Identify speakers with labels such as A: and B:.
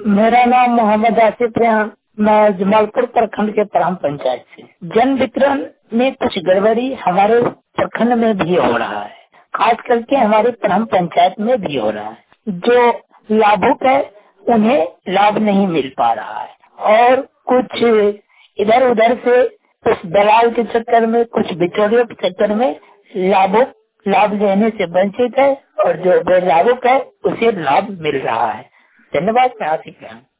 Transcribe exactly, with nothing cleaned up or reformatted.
A: मेरा नाम मोहम्मद आसिफ है। मैं जमालपुर प्रखंड के ग्राम पंचायत से। जन वितरण में कुछ गड़बड़ी हमारे प्रखंड में भी हो रहा है, खास करके हमारे ग्राम पंचायत में भी हो रहा है। जो लाभुक है उन्हें लाभ नहीं मिल पा रहा है और कुछ इधर उधर से कुछ दलाल के चक्कर में, कुछ बिचौलियों के चक्कर में लाभुक लाभ लेने से वंचित है और जो बेलाभुक है उसे लाभ मिल रहा है। धन्यवाद। मैं आसिफ हूँ।